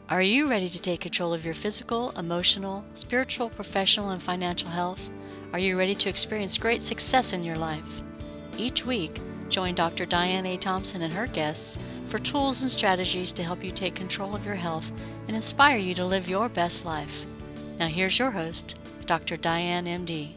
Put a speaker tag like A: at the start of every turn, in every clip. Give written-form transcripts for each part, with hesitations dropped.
A: Are you ready to take control of your physical, emotional, spiritual, professional, and financial health? Are you ready to experience great success in your life? Each week, join Dr. Diane A. Thompson and her guests for tools and strategies to help you take control of your health and inspire you to live your best life. Now here's your host, Dr. Diane MD.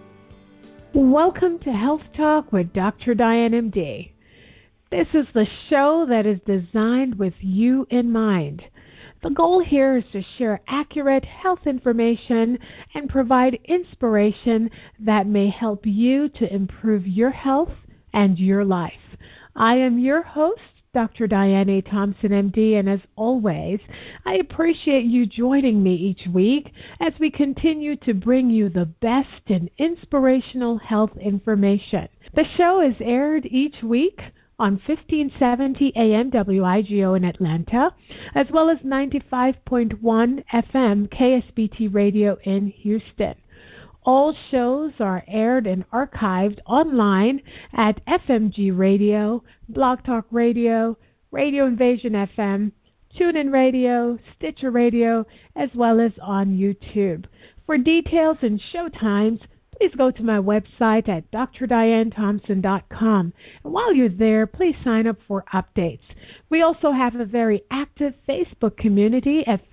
B: Welcome to Health Talk with Dr. Diane MD. This is the show that is designed with you in mind. The goal here is to share accurate health information and provide inspiration that may help you to improve your health and your life. I am your host, Dr. Diane A. Thompson, MD, and as always, I appreciate you joining me each week as we continue to bring you the best in inspirational health information. The show is aired each week on 1570 AM WIGO in Atlanta, as well as 95.1 FM KSBT Radio in Houston. All shows are aired and archived online at FMG Radio, Blog Talk Radio, Radio Invasion FM, TuneIn Radio, Stitcher Radio, as well as on YouTube. For details and show times, please go to my website at drdianethompson.com. And while you're there, please sign up for updates. We also have a very active Facebook community at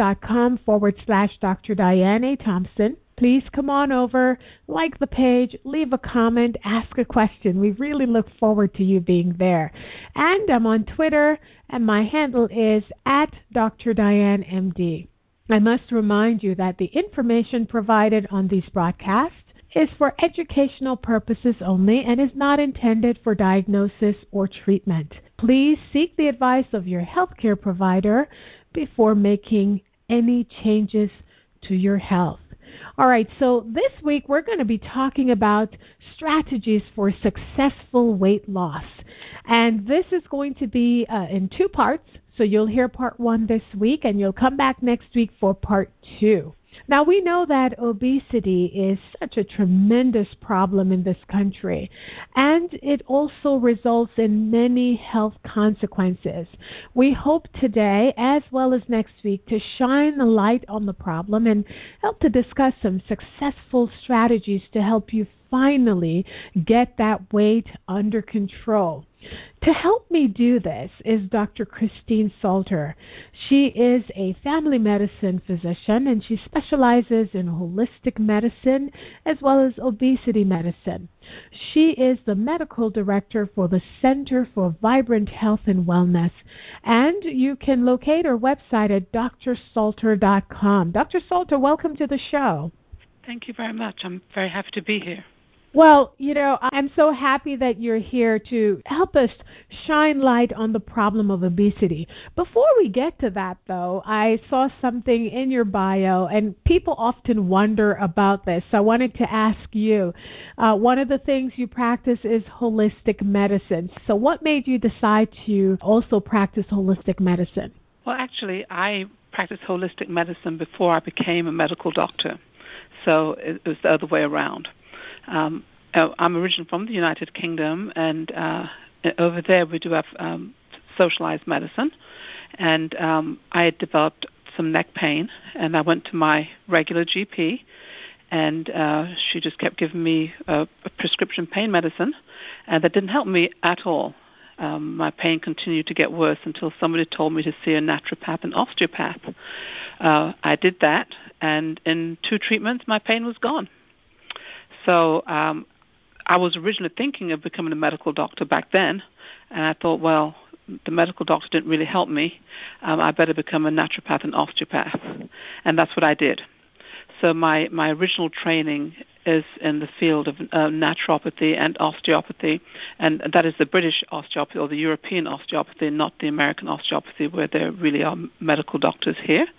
B: facebook.com/Dr. Diane A. Thompson. Please come on over, like the page, leave a comment, ask a question. We really look forward to you being there. And I'm on Twitter, and my handle is at Dr. Diane MD. I must remind you that the information provided on these broadcasts is for educational purposes only and is not intended for diagnosis or treatment. Please seek the advice of your healthcare provider before making any changes to your health. All right, so this week we're going to be talking about strategies for successful weight loss. And this is going to be in two parts. So you'll hear part one this week, and you'll come back next week for part two. Now, we know that obesity is such a tremendous problem in this country, and it also results in many health consequences. We hope today, as well as next week, to shine the light on the problem and help to discuss some successful strategies to help you finally get that weight under control. To help me do this is Dr. Christine Salter. She is a family medicine physician, and she specializes in holistic medicine as well as obesity medicine. She is the medical director for the Center for Vibrant Health and Wellness, and you can locate her website at drsalter.com. Dr. Salter, welcome to the show.
C: Thank you very much. I'm very happy to be here.
B: Well, I'm so happy that you're here to help us shine light on the problem of obesity. Before we get to that, though, I saw something in your bio, and people often wonder about this. So I wanted to ask you, one of the things you practice is holistic medicine. So what made you decide to also practice holistic medicine?
C: Well, actually, I practiced holistic medicine before I became a medical doctor. So it was the other way around. I'm originally from the United Kingdom, and over there we do have socialized medicine. And I had developed some neck pain, and I went to my regular GP, and she just kept giving me a prescription pain medicine, and that didn't help me at all. My pain continued to get worse until somebody told me to see a naturopath and osteopath. I did that, and in 2 treatments, my pain was gone. So I was originally thinking of becoming a medical doctor back then, and I thought, well, the medical doctor didn't really help me. I better become a naturopath and osteopath, and that's what I did. So my original training is in the field of naturopathy and osteopathy, and that is the British osteopathy or the European osteopathy, not the American osteopathy, where there really are medical doctors here.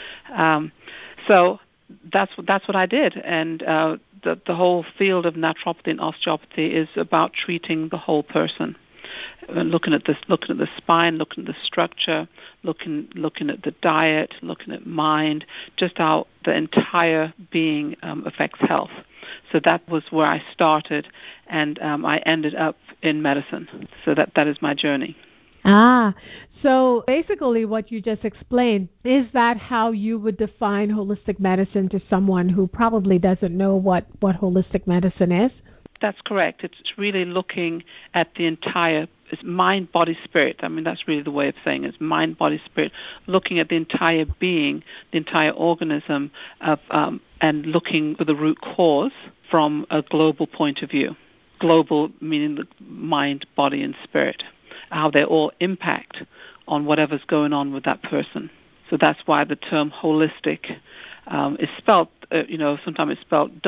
C: So that's what I did, and the whole field of naturopathy and osteopathy is about treating the whole person, looking at the spine, looking at the structure, looking at the diet, looking at mind, just how the entire being affects health. So that was where I started, and I ended up in medicine. So that is my journey.
B: Ah, so basically what you just explained, is that how you would define holistic medicine to someone who probably doesn't know what holistic medicine is?
C: That's correct. It's really looking at the entire it's mind, body, spirit. I mean, that's really the way of saying it. It's mind, body, spirit, looking at the entire being, the entire organism, and looking for the root cause from a global point of view. Global meaning the mind, body, and spirit, how they all impact on whatever's going on with that person. So that's why the term holistic is spelled, sometimes it's spelled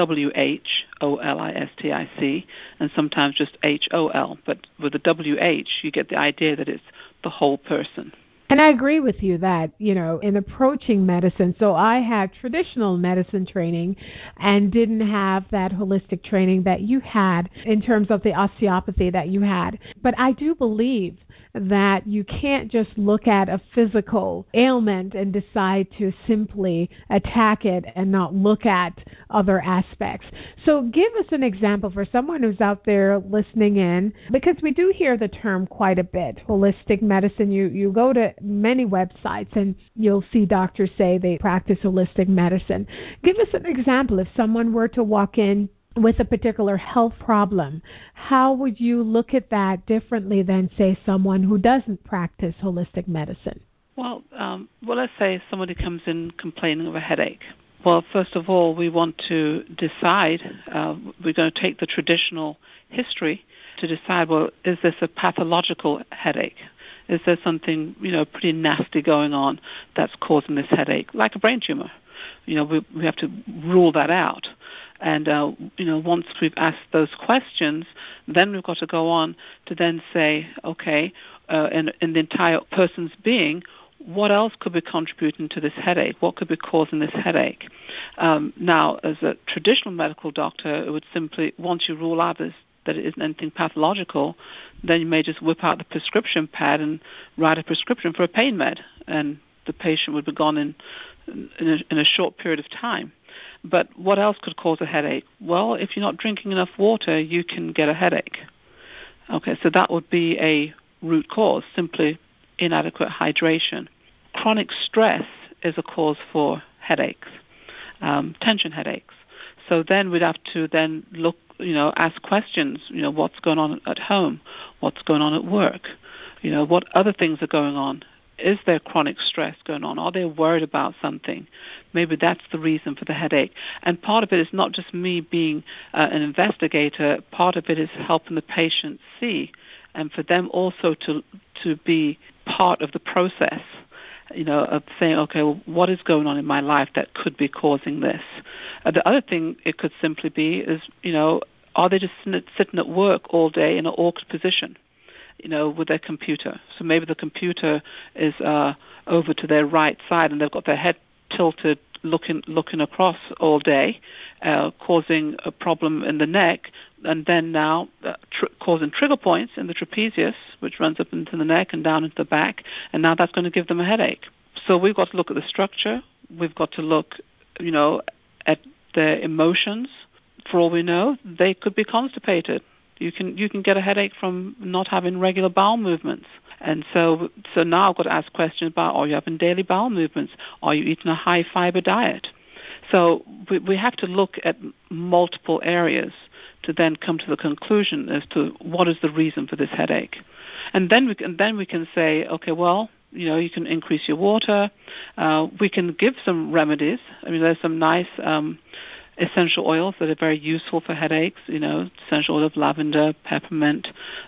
C: WHOLISTIC, and sometimes just HOL. But with the WH, you get the idea that it's the whole person.
B: And I agree with you that, in approaching medicine, so I had traditional medicine training and didn't have that holistic training that you had in terms of the osteopathy that you had. But I do believe that you can't just look at a physical ailment and decide to simply attack it and not look at other aspects. So give us an example for someone who's out there listening in, because we do hear the term quite a bit, holistic medicine. You go to many websites and you'll see doctors say they practice holistic medicine. Give us an example. If someone were to walk in with a particular health problem, how would you look at that differently than, say, someone who doesn't practice holistic medicine?
C: Well, let's say somebody comes in complaining of a headache. Well, first of all, we want to decide, we're going to take the traditional history to decide, well, is this a pathological headache? Is there something, pretty nasty going on that's causing this headache, like a brain tumor? We have to rule that out. And, once we've asked those questions, then we've got to go on to then say, okay, in the entire person's being, what else could be contributing to this headache? What could be causing this headache? Now, as a traditional medical doctor, it would simply, once you rule out that it isn't anything pathological, then you may just whip out the prescription pad and write a prescription for a pain med, and the patient would be gone in a short period of time. But what else could cause a headache? Well, if you're not drinking enough water, you can get a headache. Okay, so that would be a root cause, simply inadequate hydration. Chronic stress is a cause for headaches, tension headaches. So then we'd have to then look, ask questions, what's going on at home, what's going on at work, what other things are going on. Is there chronic stress going on? Are they worried about something? Maybe that's the reason for the headache. And part of it is not just me being an investigator. Part of it is helping the patient see, and for them also to be part of the process, of saying, okay, well, what is going on in my life that could be causing this? The other thing it could simply be is, are they just sitting at work all day in an awkward position? With their computer. So maybe the computer is over to their right side and they've got their head tilted looking across all day, causing a problem in the neck, and then now causing trigger points in the trapezius, which runs up into the neck and down into the back, and now that's going to give them a headache. So we've got to look at the structure. We've got to look, at their emotions. For all we know, they could be constipated. You can get a headache from not having regular bowel movements. And so now I've got to ask questions about, are you having daily bowel movements? Are you eating a high-fiber diet? So we have to look at multiple areas to then come to the conclusion as to what is the reason for this headache. And then we can say, okay, well, you can increase your water. We can give some remedies. I mean, there's some nice essential oils that are very useful for headaches, essential oil of lavender, peppermint.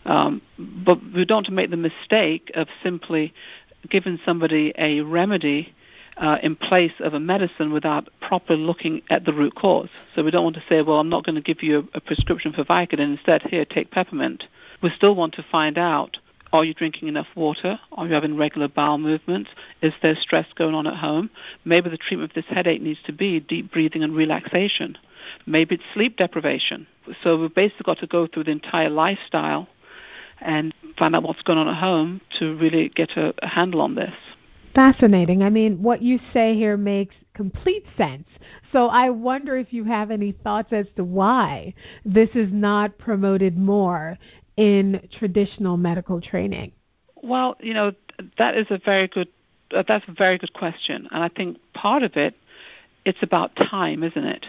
C: But we don't want to make the mistake of simply giving somebody a remedy in place of a medicine without properly looking at the root cause. So we don't want to say, well, I'm not going to give you a prescription for Vicodin. Instead, here, take peppermint. We still want to find out, are you drinking enough water? Are you having regular bowel movements? Is there stress going on at home? Maybe the treatment of this headache needs to be deep breathing and relaxation. Maybe it's sleep deprivation. So we've basically got to go through the entire lifestyle and find out what's going on at home to really get a handle on this.
B: Fascinating. I mean, what you say here makes complete sense. So I wonder if you have any thoughts as to why this is not promoted more in traditional medical training.
C: Well, that is a very good. That's a very good question, and I think part of it's about time, isn't it?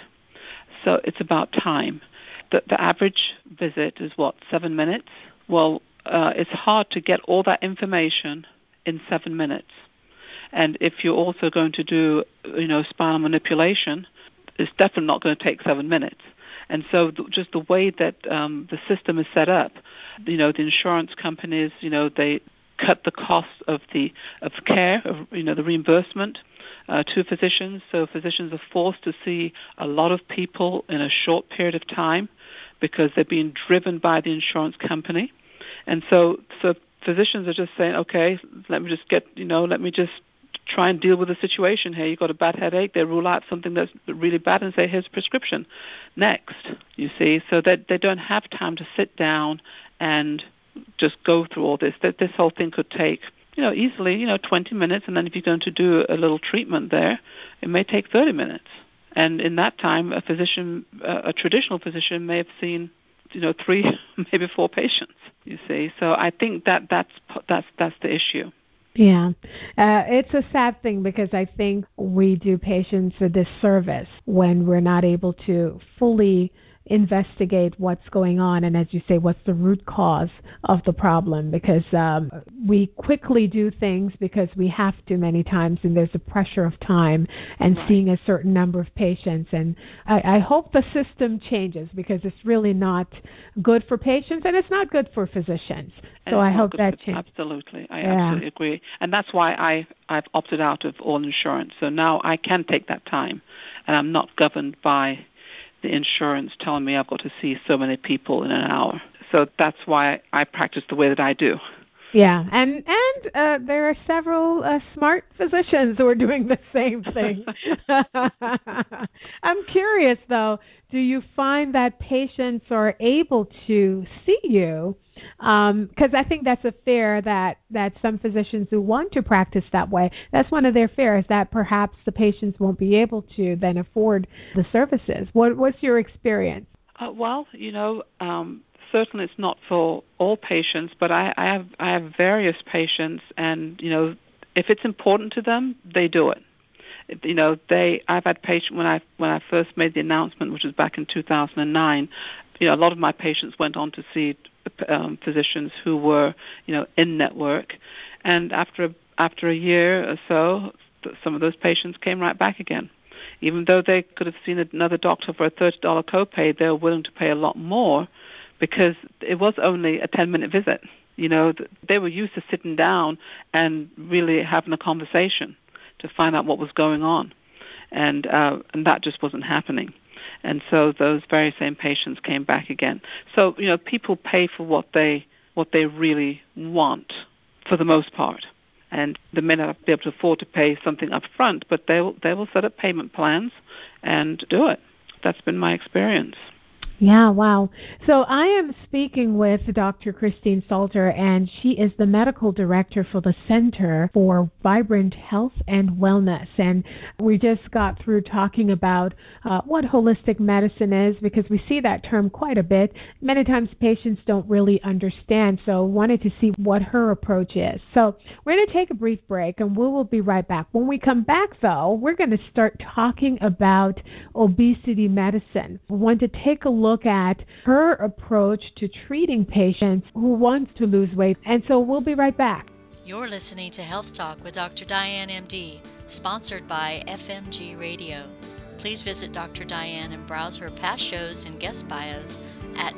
C: So it's about time. The average visit is 7 minutes? Well, it's hard to get all that information in 7 minutes. And if you're also going to do, spinal manipulation, it's definitely not going to take 7 minutes. And so just the way that the system is set up, the insurance companies, they cut the cost of care, the reimbursement to physicians. So physicians are forced to see a lot of people in a short period of time because they're being driven by the insurance company. And so physicians are just saying, okay, let me just try and deal with the situation here. You've got a bad headache. They rule out something that's really bad and say, here's a prescription. Next, you see. So that they don't have time to sit down and just go through all this. That this whole thing could take, easily, 20 minutes. And then if you're going to do a little treatment there, it may take 30 minutes. And in that time, a traditional physician may have seen, 3, maybe 4 patients, you see. So I think that's the issue.
B: Yeah. It's a sad thing because I think we do patients a disservice when we're not able to fully investigate what's going on and, as you say, what's the root cause of the problem, because we quickly do things because we have to many times, and there's a pressure of time and seeing a certain number of patients. And I hope the system changes because it's really not good for patients and it's not good for physicians. So I hope that changes.
C: Absolutely. I absolutely agree. And that's why I've opted out of all insurance. So now I can take that time and I'm not governed by the insurance telling me I've got to see so many people in an hour. So that's why I practice the way that I do.
B: Yeah, and there are several smart physicians who are doing the same thing. I'm curious, though, do you find that patients are able to see you? Because I think that's a fear that some physicians who want to practice that way, that's one of their fears, that perhaps the patients won't be able to then afford the services. What's your experience?
C: Certainly it's not for all patients, but I have various patients, and if it's important to them, they do it. I've had patients when I first made the announcement, which was back in 2009. A lot of my patients went on to see physicians who were in network, and after a year or so, some of those patients came right back again. Even though they could have seen another doctor for a $30 copay, they were willing to pay a lot more because it was only a 10-minute visit. They were used to sitting down and really having a conversation to find out what was going on, and that just wasn't happening. And so those very same patients came back again. So people pay for what they really want for the most part. And they may not be able to afford to pay something up front, but they will set up payment plans and do it. That's been my experience.
B: Yeah, wow. So I am speaking with Dr. Christine Salter, and she is the medical director for the Center for Vibrant Health and Wellness. And we just got through talking about what holistic medicine is, because we see that term quite a bit. Many times patients don't really understand, so wanted to see what her approach is. So we're going to take a brief break, and we will be right back. When we come back, though, we're going to start talking about obesity medicine. We want to take a look at her approach to treating patients who want to lose weight. And so we'll be right back.
A: You're listening to Health Talk with Dr. Diane, MD, sponsored by FMG Radio. Please visit Dr. Diane and browse her past shows and guest bios at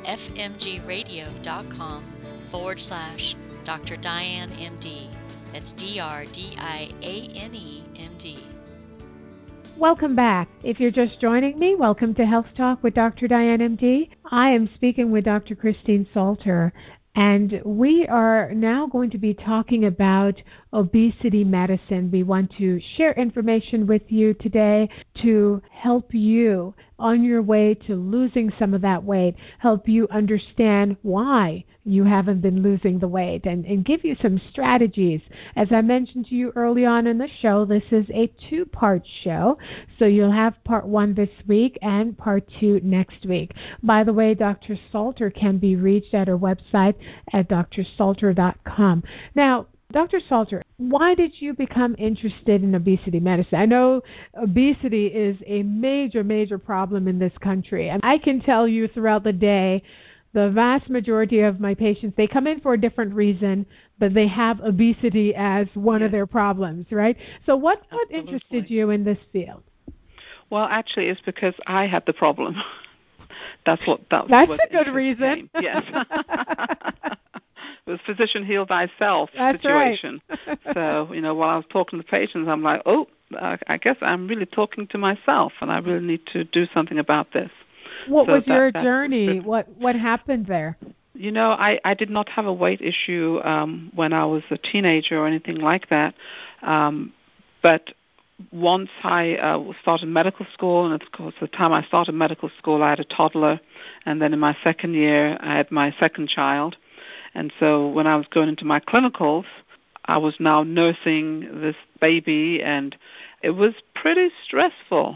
A: fmgradio.com/Dr. Diane, MD. That's DRDIANE, MD.
B: Welcome back. If you're just joining me, welcome to Health Talk with Dr. Diane, MD. I am speaking with Dr. Christine Salter, and we are now going to be talking about obesity medicine. We want to share information with you today to help you on your way to losing some of that weight, help you understand why you haven't been losing the weight, and give you some strategies. As I mentioned to you early on in the show, this is a two-part show, so you'll have part 1 this week and part 2 next week. By the way, Dr. Salter can be reached at her website at drsalter.com. Now, Dr. Salter, why did you become interested in obesity medicine? I know obesity is a major, major problem in this country. And I can tell you throughout the day, the vast majority of my patients, they come in for a different reason, but they have obesity as one of their problems, right? So what interested you in this field?
C: Well, actually, it's because I had the problem. That's a good
B: reason.
C: Yes. It was physician heal thyself situation.
B: Right.
C: So, while I was talking to patients, I'm like, I guess I'm really talking to myself, and I really need to do something about this.
B: What was your journey? What happened there?
C: I did not have a weight issue when I was a teenager or anything like that. But once I started medical school, and of course, the time I started medical school, I had a toddler, and then in my second year, I had my second child. And so when I was going into my clinicals, I was now nursing this baby, and it was pretty stressful.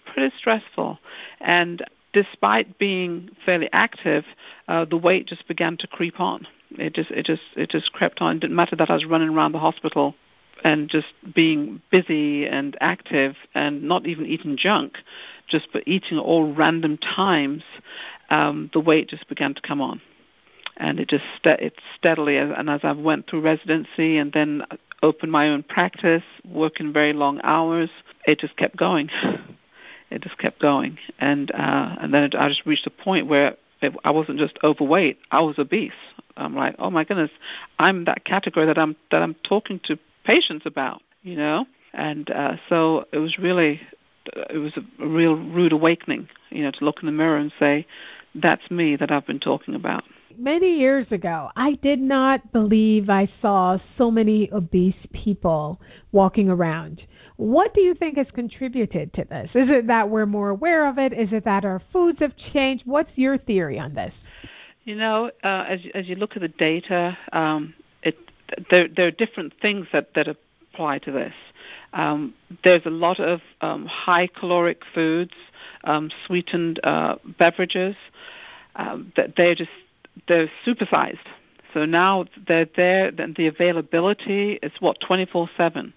C: And despite being fairly active, the weight just began to creep on. It just crept on. It didn't matter that I was running around the hospital and just being busy and active and not even eating junk, just but eating all random times, the weight just began to come on. And it steadily, and as I went through residency and then opened my own practice, working very long hours, it just kept going. And then I just reached a point where I wasn't just overweight, I was obese. I'm like, oh my goodness, I'm that category that I'm talking to patients about, And so it was a real rude awakening, to look in the mirror and say, that's me that I've been talking about.
B: Many years ago, I did not believe I saw so many obese people walking around. What do you think has contributed to this? Is it that we're more aware of it? Is it that our foods have changed? What's your theory on this?
C: As you look at the data, there are different things that apply to this. There's a lot of high caloric foods, sweetened beverages. They're supersized. So now they're there, and the availability is 24/7.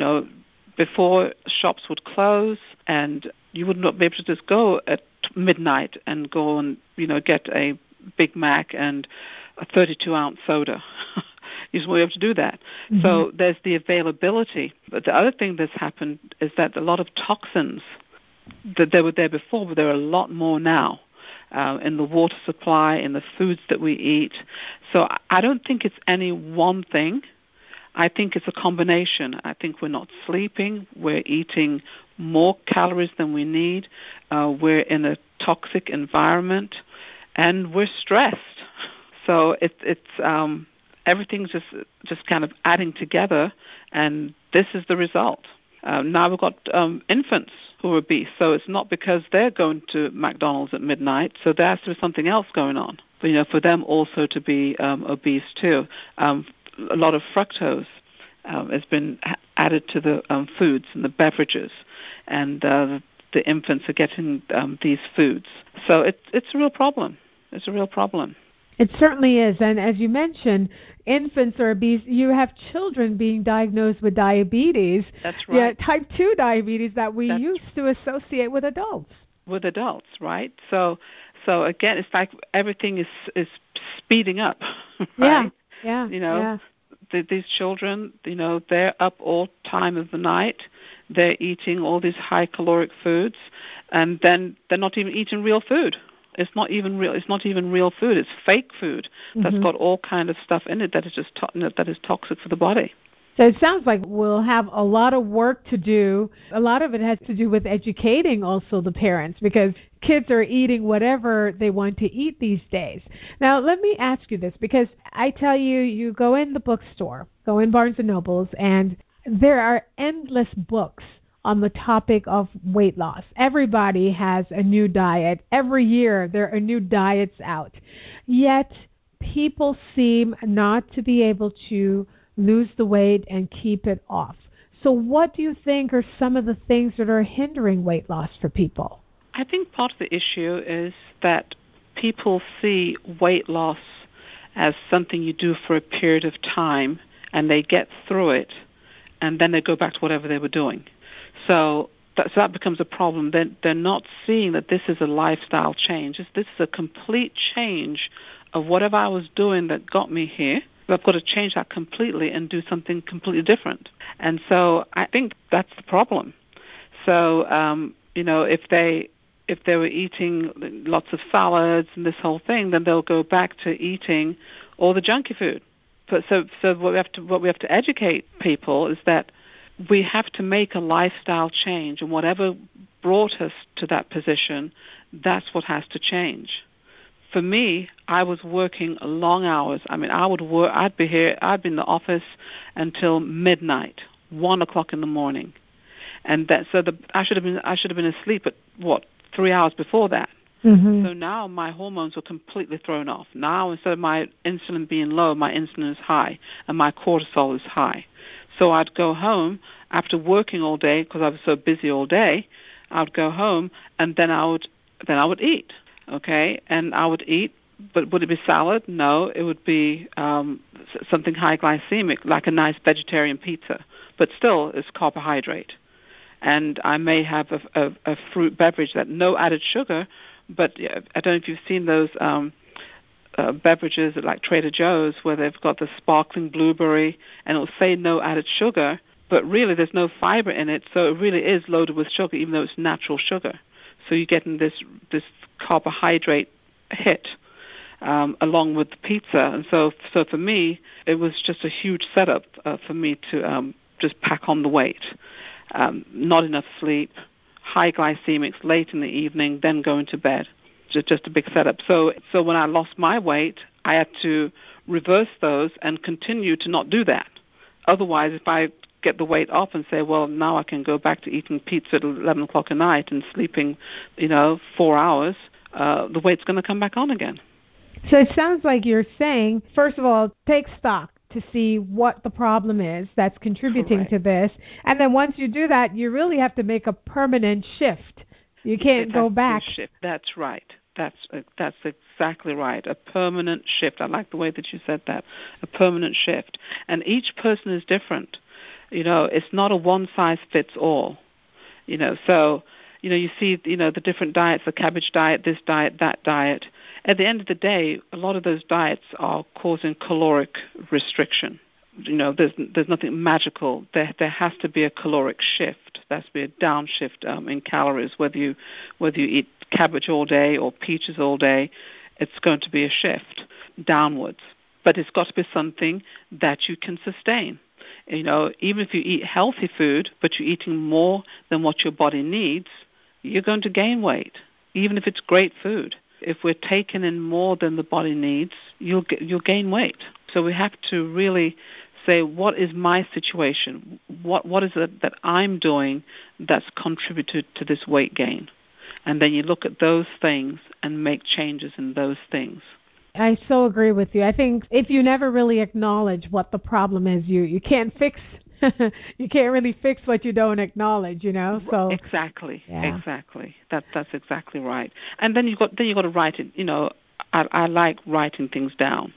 C: Before shops would close, and you would not be able to just go at midnight and go and get a Big Mac and a 32-ounce soda. You just won't be able to do that. Mm-hmm. So there's the availability. But the other thing that's happened is that a lot of toxins that they were there before, but there are a lot more now. In the water supply, in the foods that we eat. So I don't think it's any one thing. I think it's a combination. I think we're not sleeping. We're eating more calories than we need. We're in a toxic environment, and we're stressed. So it's everything's just kind of adding together, and this is the result. Now we've got infants who are obese, so it's not because they're going to McDonald's at midnight, so there has to be something else going on. But, for them also to be obese too. A lot of fructose has been added to the foods and the beverages, and the infants are getting these foods. So it's a real problem. It's a real problem.
B: It certainly is. And as you mentioned, infants are obese. You have children being diagnosed with diabetes.
C: That's right.
B: Yeah, type 2 diabetes that we used to associate with adults.
C: With adults, right? So again, it's like everything is speeding up, right?
B: Yeah.
C: These children, they're up all time of the night. They're eating all these high caloric foods, and then they're not even eating real food. It's not even real food. It's fake food that's got all kind of stuff in it that is just that is toxic for the body.
B: So it sounds like we'll have a lot of work to do. A lot of it has to do with educating also the parents, because kids are eating whatever they want to eat these days. Now, let me ask you this, because I tell you, you go in the bookstore, go in Barnes & Nobles, and there are endless books on the topic of weight loss. Everybody has a new diet. Every year there are new diets out. Yet people seem not to be able to lose the weight and keep it off. So what do you think are some of the things that are hindering weight loss for people?
C: I think part of the issue is that people see weight loss as something you do for a period of time, and they get through it, and then they go back to whatever they were doing. So that becomes a problem. They're not seeing that this is a lifestyle change. This is a complete change of whatever I was doing that got me here. I've got to change that completely and do something completely different. And so I think that's the problem. So, if they were eating lots of salads and this whole thing, then they'll go back to eating all the junky food. So what we have to educate people is that we have to make a lifestyle change, and whatever brought us to that position, that's what has to change. For me, I was working long hours. I mean, I'd be in the office until midnight, 1:00 in the morning, and I should have been asleep at 3 hours before that.
B: Mm-hmm.
C: So now my hormones were completely thrown off. Now instead of my insulin being low, my insulin is high and my cortisol is high. So I'd go home after working all day because I was so busy all day. I'd go home and then I would eat. Okay, and I would eat, but would it be salad? No, it would be something high glycemic, like a nice vegetarian pizza, but still it's carbohydrate. And I may have a fruit beverage that no added sugar, but I don't know if you've seen those beverages at like Trader Joe's where they've got the sparkling blueberry and it'll say no added sugar, but really there's no fiber in it, so it really is loaded with sugar even though it's natural sugar. So you're getting this carbohydrate hit along with the pizza. And so for me, it was just a huge setup for me to just pack on the weight. Not enough sleep, high glycemics late in the evening, then going to bed. Just a big setup. So when I lost my weight, I had to reverse those and continue to not do that. Otherwise, if I get the weight off and say, well, now I can go back to eating pizza at 11 o'clock at night and sleeping, 4 hours, the weight's going to come back on again.
B: So it sounds like you're saying, first of all, take stock to see what the problem is that's contributing
C: Correct.
B: to this. And then once you do that, you really have to make a permanent shift. You can't go back.
C: Shift. That's right. That's exactly right. A permanent shift. I like the way that you said that. A permanent shift. And each person is different. It's not a one-size-fits-all. So, you see, the different diets, the cabbage diet, this diet, that diet. At the end of the day, a lot of those diets are causing caloric restriction. There's nothing magical. There has to be a caloric shift. There has to be a downshift in calories. Whether you eat cabbage all day or peaches all day, it's going to be a shift downwards. But it's got to be something that you can sustain. Even if you eat healthy food, but you're eating more than what your body needs, you're going to gain weight, even if it's great food. If we're taking in more than the body needs, you'll gain weight. So we have to really say, what is my situation? What is it that I'm doing that's contributed to this weight gain? And then you look at those things and make changes in those things.
B: I so agree with you. I think if you never really acknowledge what the problem is, you can't fix you can't really fix what you don't acknowledge, So
C: exactly. That's exactly right. And then you got to write it. I like writing things down.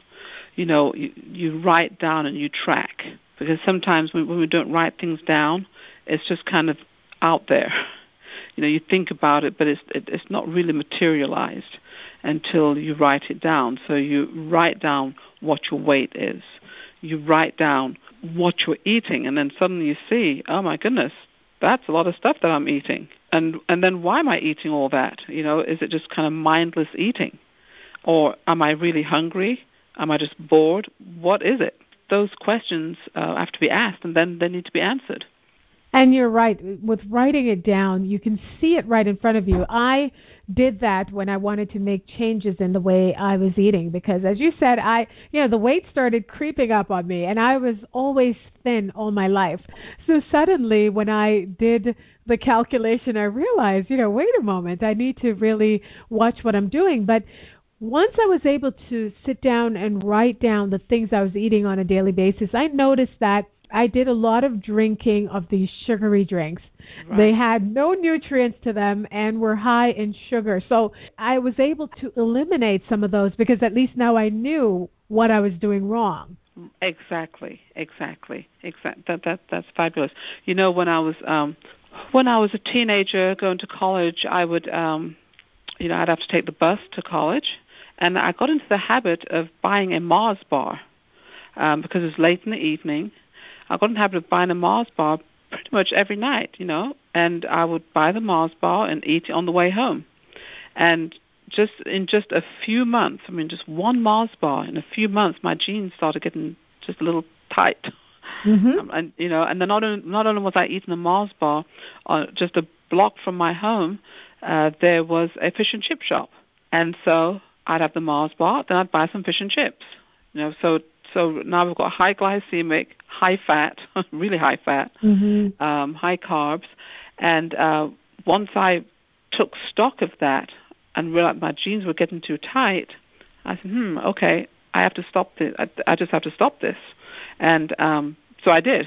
C: You write down and you track, because sometimes when we don't write things down, it's just kind of out there. You think about it, but it's not really materialized until you write it down. So you write down what your weight is. You write down what you're eating, and then suddenly you see, oh my goodness, that's a lot of stuff that I'm eating. And then why am I eating all that? Is it just kind of mindless eating? Or am I really hungry? Am I just bored? What is it? Those questions have to be asked, and then they need to be answered.
B: And you're right. With writing it down, you can see it right in front of you. I did that when I wanted to make changes in the way I was eating because, as you said, the weight started creeping up on me, and I was always thin all my life. So suddenly, when I did the calculation, I realized, wait a moment, I need to really watch what I'm doing. But once I was able to sit down and write down the things I was eating on a daily basis, I noticed that I did a lot of drinking of these sugary drinks.
C: Right.
B: They had no nutrients to them and were high in sugar. So I was able to eliminate some of those because at least now I knew what I was doing wrong.
C: Exactly. That's fabulous. When I was a teenager going to college, I would I'd have to take the bus to college, and I got into the habit of buying a Mars bar because it was late in the evening. I got in the habit of buying a Mars bar pretty much every night, and I would buy the Mars bar and eat it on the way home. And in just a few months, just one Mars bar, in a few months, my jeans started getting just a little tight.
B: Mm-hmm.
C: And then not only was I eating a Mars bar, just a block from my home, there was a fish and chip shop. And so I'd have the Mars bar, then I'd buy some fish and chips. So now we've got high glycemic, high fat, really high fat, high carbs. And once I took stock of that and realized my jeans were getting too tight, I said, okay, I have to stop this. I just have to stop this. And so I did.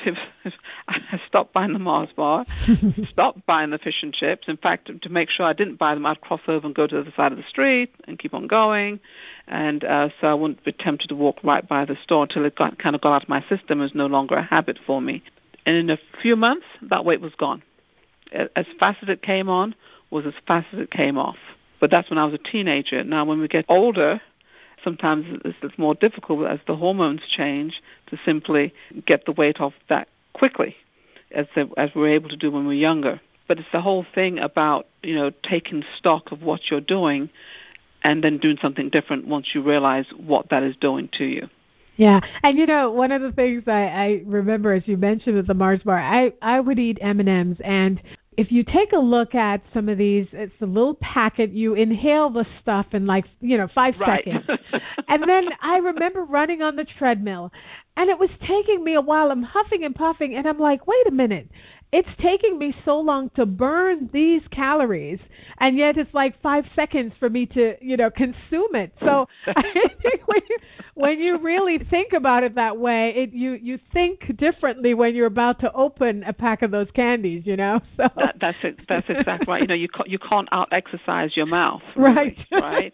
C: I stopped buying the Mars bar, stopped buying the fish and chips. In fact, to make sure I didn't buy them, I'd cross over and go to the other side of the street and keep on going. And so I wouldn't be tempted to walk right by the store until it got out of my system. It was no longer a habit for me. And in a few months, that weight was gone. As fast as it came on was as fast as it came off. But that's when I was a teenager. Now, when we get older, sometimes it's more difficult as the hormones change to simply get the weight off that quickly as we're able to do when we're younger. But it's the whole thing about, taking stock of what you're doing and then doing something different once you realize what that is doing to you.
B: Yeah. And, one of the things I remember, as you mentioned with the Mars bar, I would eat M&Ms, and if you take a look at some of these, it's a little packet. You inhale the stuff in 5 seconds. And then I remember running on the treadmill, and it was taking me a while. I'm huffing and puffing, and I'm like, wait a minute. It's taking me so long to burn these calories, and yet it's like 5 seconds for me to, consume it. So I think when you really think about it that way, you think differently when you're about to open a pack of those candies, So
C: that's exactly right. You can't out-exercise your mouth,
B: really,
C: right?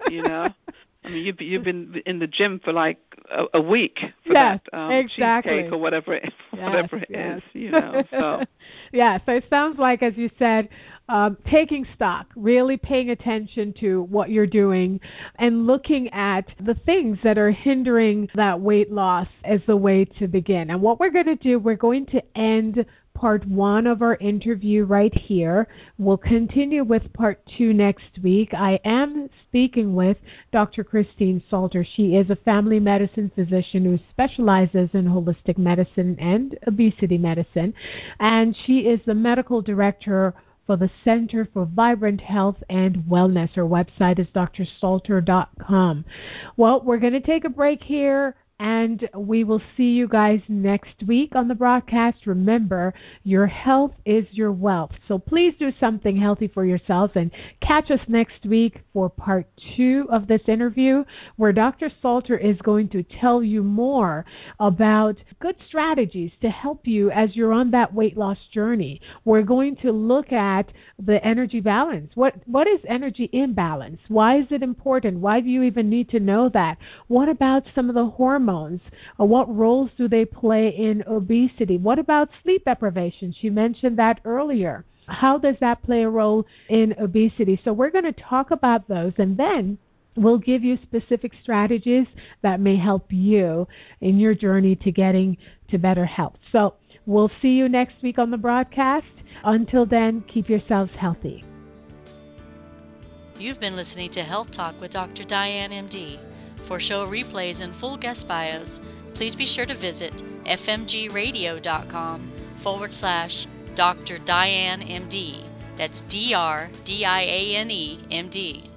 C: You've been in the gym for like a week for that
B: exactly.
C: cheesecake or whatever it is, So
B: so it sounds like, as you said, taking stock, really paying attention to what you're doing, and looking at the things that are hindering that weight loss as the way to begin. And what we're going to do, we're going to end part 1 of our interview right here. We'll continue with part 2 next week. I am speaking with Dr. Christine Salter. She is a family medicine physician who specializes in holistic medicine and obesity medicine, and she is the medical director for the Center for Vibrant Health and Wellness. Her website is drsalter.com. Well, we're going to take a break here, and we will see you guys next week on the broadcast. Remember, your health is your wealth. So please do something healthy for yourselves, and catch us next week for part 2 of this interview, where Dr. Salter is going to tell you more about good strategies to help you as you're on that weight loss journey. We're going to look at the energy balance. What is energy imbalance? Why is it important? Why do you even need to know that? What about some of the hormones? What roles do they play in obesity? What about sleep deprivation? She mentioned that earlier. How does that play a role in obesity? So we're going to talk about those, and then we'll give you specific strategies that may help you in your journey to getting to better health. So we'll see you next week on the broadcast. Until then, keep yourselves healthy.
A: You've been listening to Health Talk with Dr. Diane, MD. For show replays and full guest bios, please be sure to visit fmgradio.com/ Dr. Diane, MD. That's DRDIANE, MD.